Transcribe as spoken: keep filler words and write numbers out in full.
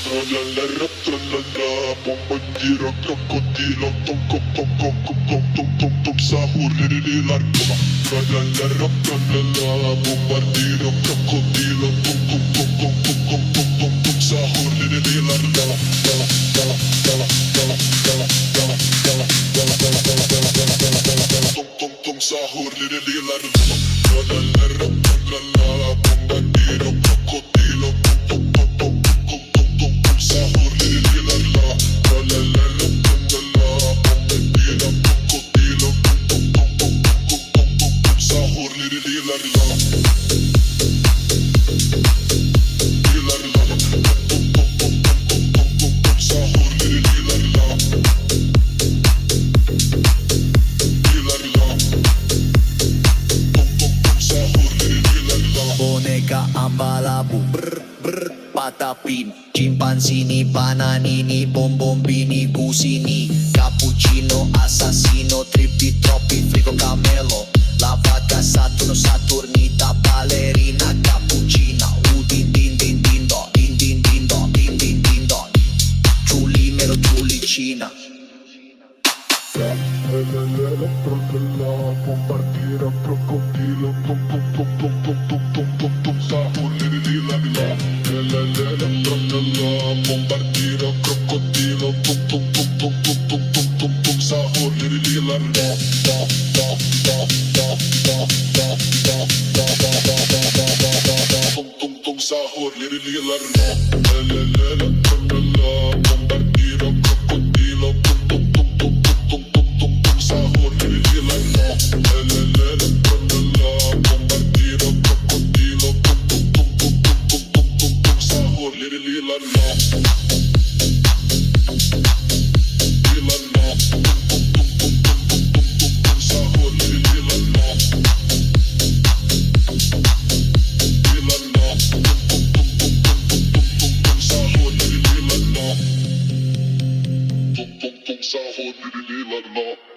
Tralalero, tralala, bombardiro, crocodilo, tom tom tom tom tom tom tom tom tom sahur lirilar baba. Tralalero, tralala, bombardiro, crocodilo, tom tom tom tom tom tom tom tom tom sahur lirilar baba. Baba, baba, baba, baba, baba, baba, baba, baba, baba, baba, baba, baba, baba, baba, tom tom tom sahur lirilar baba. Tralalero, tralala, bombardiro, crocodilo, tom tom tom tom tom tom tom tom sahur lirilar baba. Tralalero, tralala, bombardiro, crocodilo, tom tom tom tom tom tom tom tom sahur lirilar baba. Boneka ambalabu, brr brr patapin, chimpanzini, bananini, bombombini, gusini, cappuccino, assassino, trippi, troppi, frigo, camelo, la vacca, Saturno, Saturnita, ballerina, cappuccina, udin din din din do, din din din do, din din din do, ciulimero, ciulicina. Tralalero, tralala, bombardiro, crocodilo, tom tom tom tom tom tom tom tom tom sahur lirilar baba. Tralalero, tralala, bombardiro, crocodilo, tom tom tom tom tom tom tom tom tom sahur lirilar baba. Ba ba ba ba ba ba ba ba ba ba ba ba ba ba tom tom tom sahur lirilar baba. Tralalero, tralala, bombardiro, crocodilo, tom tom tom tom tom tom tom tom sahur lirilar baba. Tralalero, tralala, bombardiro, crocodilo, tom tom tom tom tom tom tom tom sahur lirilar baba. Lirilar baba, tom tom tom tom tom tom tom tom sahur lirilar baba. Lirilar baba, tom tom tom tom tom tom tom tom sahur lirilar baba. Tom tom tom sahur lirilar baba.